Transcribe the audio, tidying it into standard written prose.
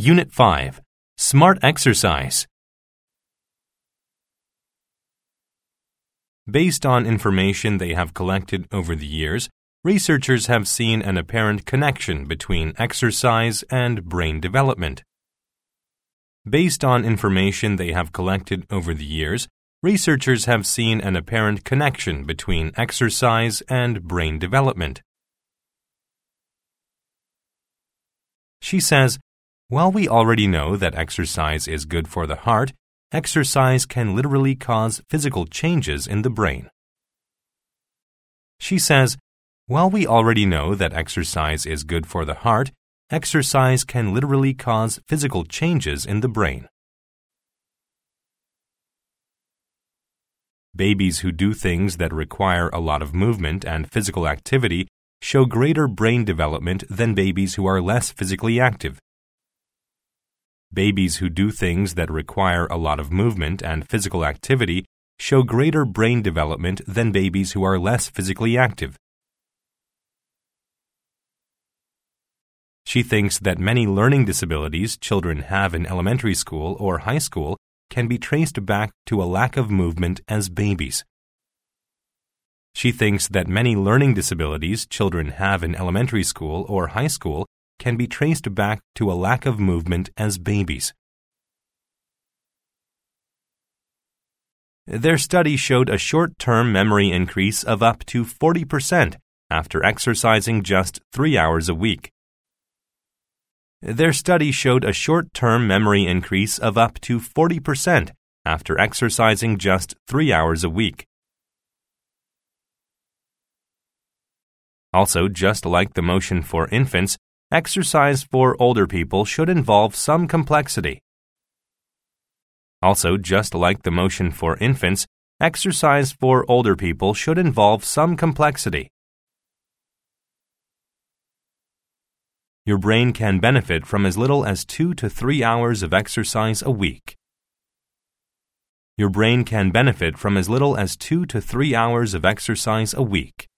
Unit 5. Smart Exercise. Based on information they have collected over the years, researchers have seen an apparent connection between exercise and brain development. Based on information they have collected over the years, researchers have seen an apparent connection between exercise and brain development. She says, "While we already know that exercise is good for the heart, exercise can literally cause physical changes in the brain." She says, "While we already know that exercise is good for the heart, exercise can literally cause physical changes in the brain." Babies who do things that require a lot of movement and physical activity show greater brain development than babies who are less physically active. Babies who do things that require a lot of movement and physical activity show greater brain development than babies who are less physically active. She thinks that many learning disabilities children have in elementary school or high school can be traced back to a lack of movement as babies. She thinks that many learning disabilities children have in elementary school or high school can be traced back to a lack of movement as babies. Their study showed a short-term memory increase of up to 40% after exercising just 3 hours a week. Their study showed a short-term memory increase of up to 40% after exercising just 3 hours a week. Also, just like the motion for infants, exercise for older people should involve some complexity. Also, just like the motion for infants, exercise for older people should involve some complexity. Your brain can benefit from as little as 2 to 3 hours of exercise a week. Your brain can benefit from as little as 2 to 3 hours of exercise a week.